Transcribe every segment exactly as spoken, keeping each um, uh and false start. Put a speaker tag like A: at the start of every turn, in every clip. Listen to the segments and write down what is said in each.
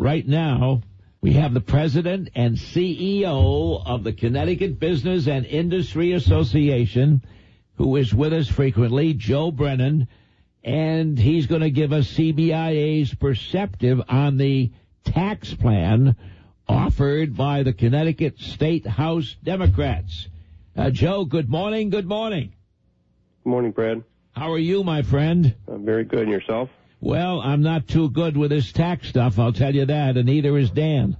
A: right now, we have the president and C E O of the Connecticut Business and Industry Association, who is with us frequently, Joe Brennan, and he's going to give us C B I A's perspective on the tax plan offered by the Connecticut State House Democrats. Uh, Joe, good morning, good morning.
B: Good morning, Brad.
A: How are you, my friend?
B: I'm very good. And yourself?
A: Well, I'm not too good with this tax stuff, I'll tell you that, and neither is Dan.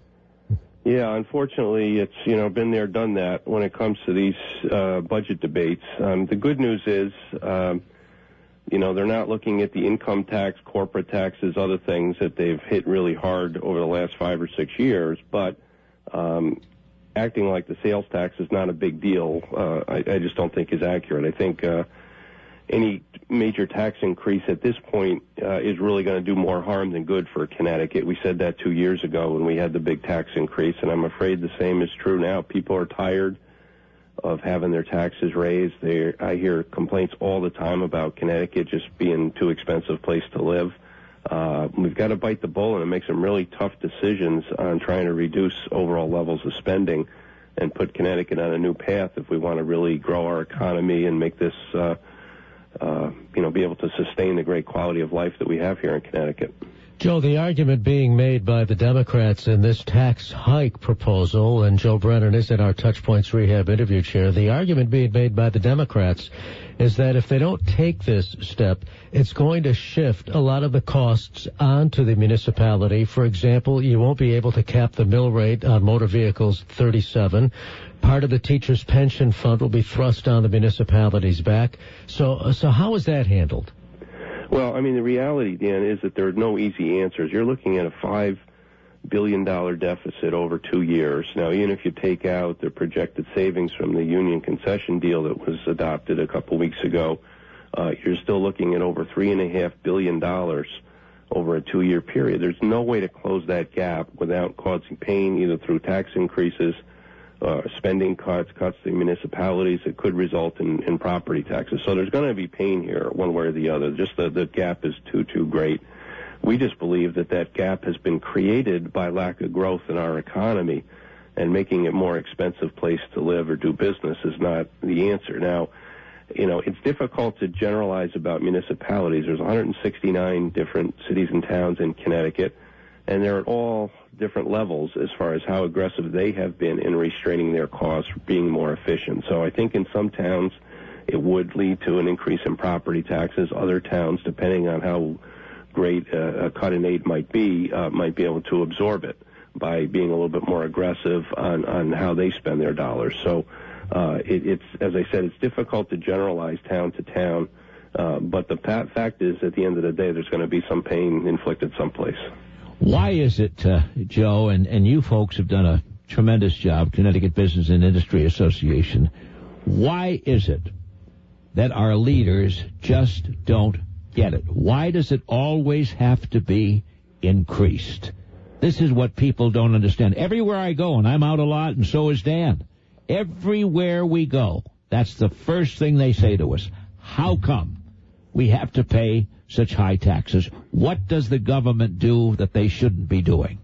B: Yeah, unfortunately, it's, you know, been there, done that when it comes to these uh, budget debates. Um, the good news is, um, you know, they're not looking at the income tax, corporate taxes, other things that they've hit really hard over the last five or six years, but um, acting like the sales tax is not a big deal, uh, I, I just don't think is accurate. I think uh, any major tax increase at this point uh, is really going to do more harm than good for Connecticut. We said that two years ago when we had the big tax increase, and I'm afraid the same is true now. People are tired of having their taxes raised. They, I hear complaints all the time about Connecticut just being too expensive place to live. Uh, we've got to bite the bullet and make some really tough decisions on trying to reduce overall levels of spending and put Connecticut on a new path if we want to really grow our economy and make this, uh, uh, you know, be able to sustain the great quality of life that we have here in Connecticut.
C: Joe, the argument being made by the Democrats in this tax hike proposal, and Joe Brennan is in our Touchpoints Rehab interview chair, the argument being made by the Democrats is that if they don't take this step, it's going to shift a lot of the costs onto the municipality. For example, you won't be able to cap the mill rate on motor vehicles thirty-seven. Part of the teachers' pension fund will be thrust on the municipality's back. So, so how is that handled?
B: Well, I mean, the reality, Dan, is that there are no easy answers. You're looking at a five billion dollars deficit over two years. Now, even if you take out the projected savings from the union concession deal that was adopted a couple weeks ago, uh, you're still looking at over three point five billion dollars over a two-year period. There's no way to close that gap without causing pain, either through tax increases, Uh, spending cuts, cuts to municipalities that could result in, in property taxes. So there's going to be pain here one way or the other. Just the, the gap is too, too great. We just believe that that gap has been created by lack of growth in our economy, and making it a more expensive place to live or do business is not the answer. Now, you know, it's difficult to generalize about municipalities. There's one hundred sixty-nine different cities and towns in Connecticut, and they're at all different levels as far as how aggressive they have been in restraining their costs, being more efficient. So I think in some towns it would lead to an increase in property taxes. Other towns, depending on how great uh, a cut in aid might be, uh, might be able to absorb it by being a little bit more aggressive on, on how they spend their dollars. So uh, it, it's, as I said, it's difficult to generalize town to town, uh, but the fact is, at the end of the day, there's going to be some pain inflicted someplace.
A: Why is it, uh, Joe, and, and you folks have done a tremendous job, Connecticut Business and Industry Association, why is it that our leaders just don't get it? Why does it always have to be increased? This is what people don't understand. Everywhere I go, and I'm out a lot, and so is Dan, everywhere we go, that's the first thing they say to us. How come we have to pay such high taxes? What does the government do that they shouldn't be doing?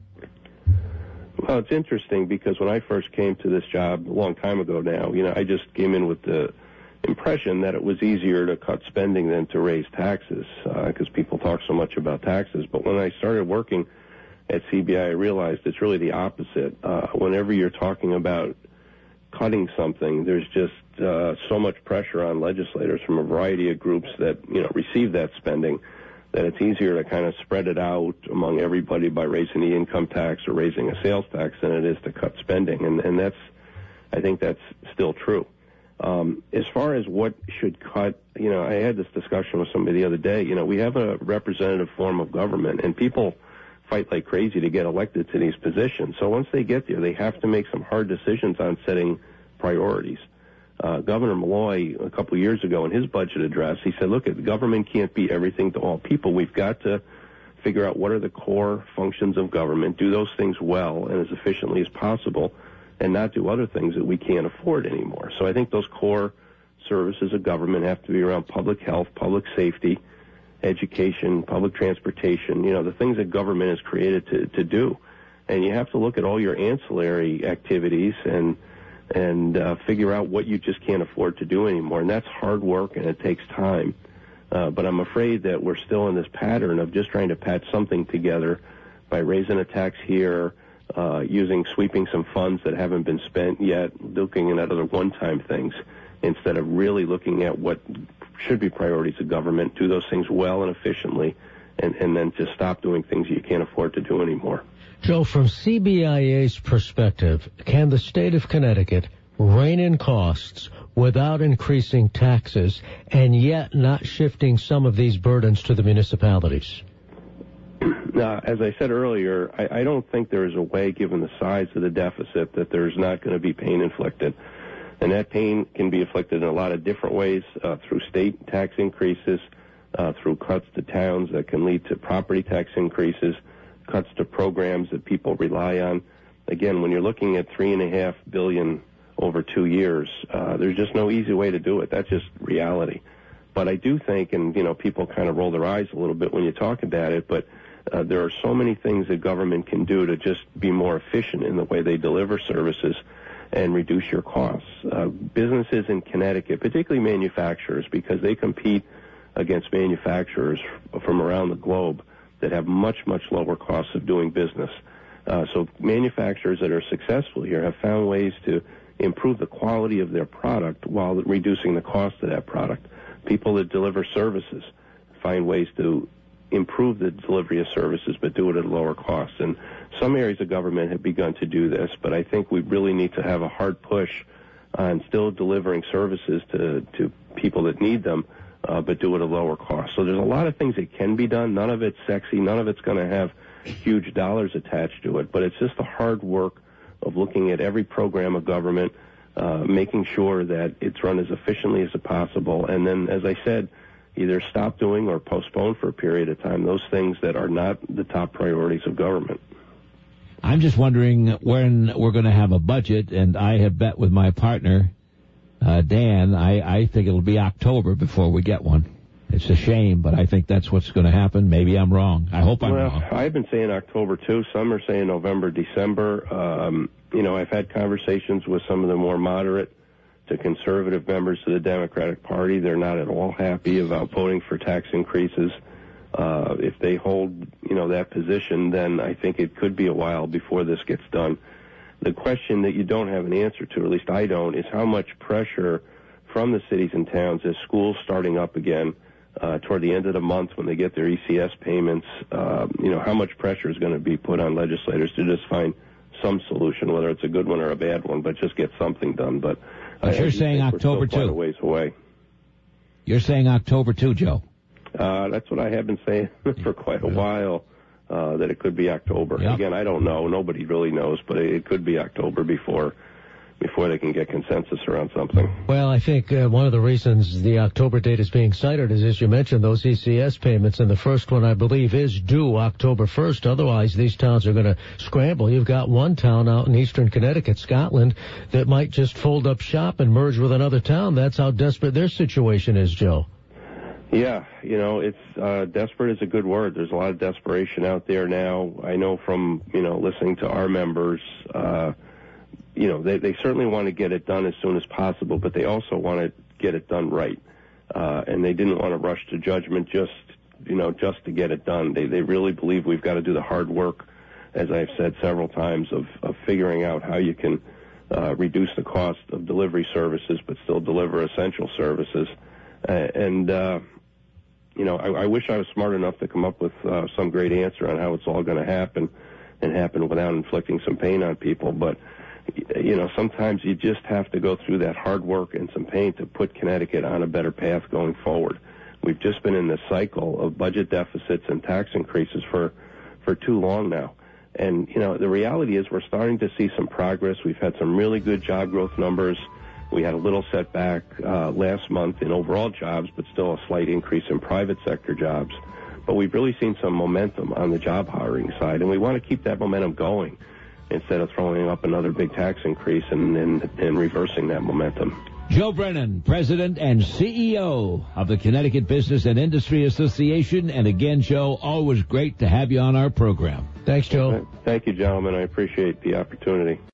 B: Well, it's interesting because when I first came to this job a long time ago now, you know, I just came in with the impression that it was easier to cut spending than to raise taxes because uh, people talk so much about taxes. But when I started working at C B I, I realized it's really the opposite. Uh, whenever you're talking about cutting something, there's just uh, so much pressure on legislators from a variety of groups that, you know, receive that spending, that it's easier to kind of spread it out among everybody by raising the income tax or raising a sales tax than it is to cut spending. And, and that's, I think that's still true. Um, as far as what should cut, you know, I had this discussion with somebody the other day. You know, we have a representative form of government, and people fight like crazy to get elected to these positions. So once they get there, they have to make some hard decisions on setting priorities. Uh, Governor Malloy, a couple of years ago in his budget address, he said, look, the government can't be everything to all people. We've got to figure out what are the core functions of government, do those things well and as efficiently as possible, and not do other things that we can't afford anymore. So I think those core services of government have to be around public health, public safety, education, public transportation, you know, the things that government is created to, to do. And you have to look at all your ancillary activities and and uh, figure out what you just can't afford to do anymore. And that's hard work, and it takes time. Uh, but I'm afraid that we're still in this pattern of just trying to patch something together by raising a tax here, uh, using sweeping some funds that haven't been spent yet, looking at other one-time things, instead of really looking at what should be priorities of government, do those things well and efficiently, and, and then just stop doing things you can't afford to do anymore.
C: Joe, from C B I A's perspective, can the state of Connecticut rein in costs without increasing taxes and yet not shifting some of these burdens to the municipalities?
B: Now, as I said earlier, I, I don't think there is a way, given the size of the deficit, that there's not going to be pain inflicted. And that pain can be inflicted in a lot of different ways, uh, through state tax increases, uh, through cuts to towns that can lead to property tax increases, cuts to programs that people rely on. Again, when you're looking at three and a half billion over two years, uh, there's just no easy way to do it. That's just reality. But I do think, and you know, people kind of roll their eyes a little bit when you talk about it, but uh, there are so many things that government can do to just be more efficient in the way they deliver services and reduce your costs. Uh, businesses in Connecticut, particularly manufacturers, because they compete against manufacturers from around the globe that have much, much lower costs of doing business. Uh, so manufacturers that are successful here have found ways to improve the quality of their product while reducing the cost of that product. People that deliver services find ways to improve the delivery of services but do it at a lower cost. And some areas of government have begun to do this, but I think we really need to have a hard push on still delivering services to, to people that need them, Uh, but do it at a lower cost. So there's a lot of things that can be done. None of it's sexy. None of it's going to have huge dollars attached to it. But it's just the hard work of looking at every program of government, uh, making sure that it's run as efficiently as possible. And then, as I said, either stop doing or postpone for a period of time those things that are not the top priorities of government.
A: I'm just wondering when we're going to have a budget, and I have bet with my partner, Uh, Dan, I, I think it'll be October before we get one. It's a shame, but I think that's what's going to happen. Maybe I'm wrong. I hope I'm
B: well,
A: wrong.
B: I've been saying October, too. Some are saying November, December. Um, you know, I've had conversations with some of the more moderate to conservative members of the Democratic Party. They're not at all happy about voting for tax increases. Uh, if they hold, you know, that position, then I think it could be a while before this gets done. The question that you don't have an answer to, or at least I don't, is how much pressure from the cities and towns as schools starting up again uh, toward the end of the month when they get their E C S payments, uh, you know, how much pressure is going to be put on legislators to just find some solution, whether it's a good one or a bad one, but just get something done. But,
A: but you're saying October
B: two. We're still quite a ways away.
A: You're saying October two, Joe?
B: Uh, that's what I have been saying for quite a while. Uh, that it could be October.
A: Yep.
B: Again, I don't know. Nobody really knows, but it could be October before before they can get consensus around something.
C: Well, I think uh, one of the reasons the October date is being cited is, as you mentioned, those E C S payments, and the first one, I believe, is due October first. Otherwise, these towns are going to scramble. You've got one town out in eastern Connecticut, Scotland, that might just fold up shop and merge with another town. That's how desperate their situation is, Joe.
B: Yeah, you know, it's uh, desperate is a good word. There's a lot of desperation out there now. I know from, you know, listening to our members, uh, you know, they, they certainly want to get it done as soon as possible, but they also want to get it done right. Uh, and they didn't want to rush to judgment just, you know, just to get it done. They, they really believe we've got to do the hard work, as I've said several times, of, of figuring out how you can uh, reduce the cost of delivery services but still deliver essential services. Uh, and, uh, You know, I, I wish I was smart enough to come up with uh, some great answer on how it's all going to happen and happen without inflicting some pain on people. But, you know, sometimes you just have to go through that hard work and some pain to put Connecticut on a better path going forward. We've just been in this cycle of budget deficits and tax increases for, for too long now. And, you know, the reality is we're starting to see some progress. We've had some really good job growth numbers. We had a little setback uh, last month in overall jobs, but still a slight increase in private sector jobs. But we've really seen some momentum on the job hiring side, and we want to keep that momentum going instead of throwing up another big tax increase and, and, and reversing that momentum.
A: Joe Brennan, President and C E O of the Connecticut Business and Industry Association. And again, Joe, always great to have you on our program.
C: Thanks, Joe.
B: Thank you, gentlemen. I appreciate the opportunity.